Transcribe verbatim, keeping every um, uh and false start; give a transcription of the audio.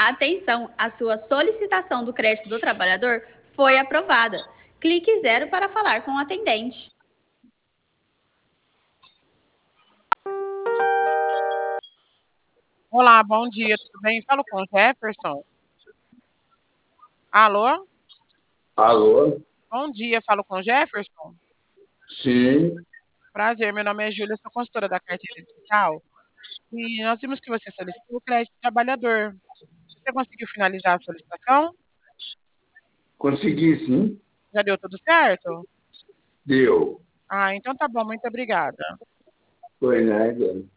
Atenção, a sua solicitação do crédito do trabalhador foi aprovada. Clique zero para falar com o atendente. Olá, bom dia, tudo bem? Falo com o Jefferson. Alô? Alô? Bom dia, falo com o Jefferson. Sim. Prazer, meu nome é Júlia, sou consultora da carteira digital. E nós vimos que você solicitou o crédito trabalhador. Você conseguiu finalizar a solicitação? Consegui, sim. Já deu tudo certo? Deu. Ah, então tá bom, muito obrigada. Foi nada.